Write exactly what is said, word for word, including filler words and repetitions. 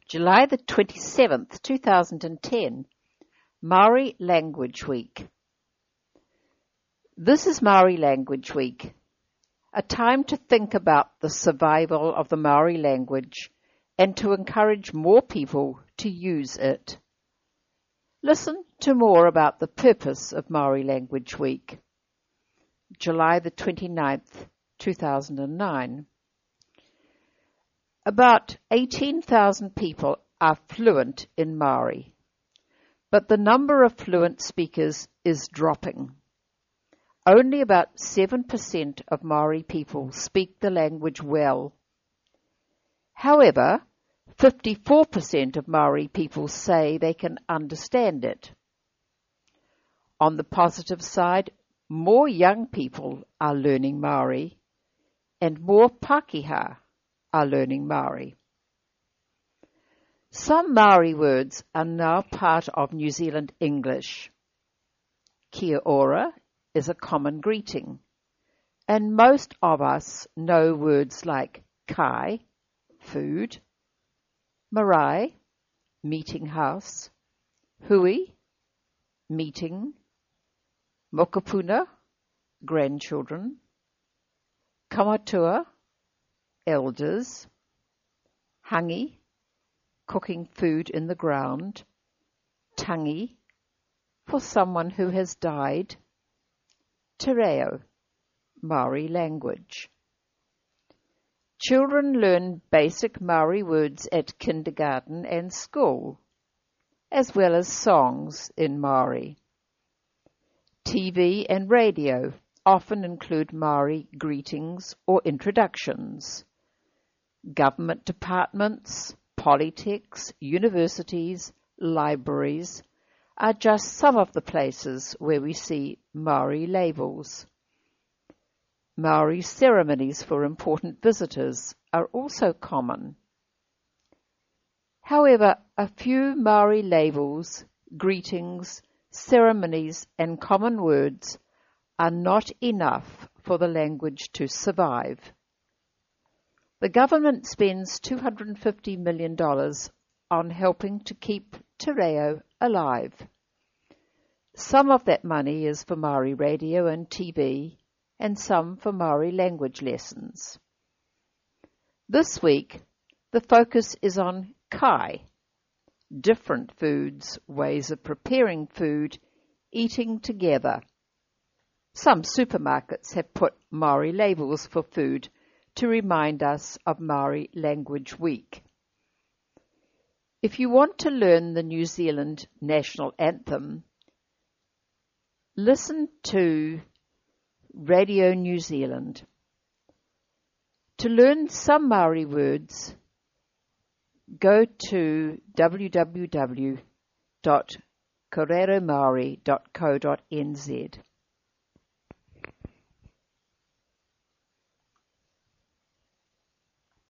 July the twenty-seventh, two thousand ten, Maori Language Week. This is Maori Language Week, a time to think about the survival of the Maori language and to encourage more people to use it. Listen to more about the purpose of Maori Language Week. July the twenty-ninth, two thousand nine. About eighteen thousand people are fluent in Maori, but the number of fluent speakers is dropping. Only about seven percent of Maori people speak the language well. However, fifty-four percent of Maori people say they can understand it. On the positive side, more young people are learning Maori, and more Pākehā are learning Maori. Some Maori words are now part of New Zealand English. Kia ora is a common greeting, and most of us know words like kai, food, marae, meeting house, hui, meeting, mokopuna, grandchildren, kamatua, elders, hangi, cooking food in the ground, tangi, for someone who has died, te reo, Maori language. Children learn basic Maori words at kindergarten and school, as well as songs in Maori. T V and radio often include Maori greetings or introductions. Government departments, polytechs, universities, libraries are just some of the places where we see Maori labels. Maori ceremonies for important visitors are also common. However, a few Maori labels, greetings, ceremonies, and common words are not enough for the language to survive. The government spends two hundred fifty million dollars on helping to keep te reo alive. Some of that money is for Maori radio and T V, and some for Maori language lessons. This week, the focus is on kai, different foods, ways of preparing food, eating together. Some supermarkets have put Maori labels for food to remind us of Maori Language Week. If you want to learn the New Zealand national anthem, listen to Radio New Zealand. To learn some Maori words, go to w w w dot korero maori dot co dot n z.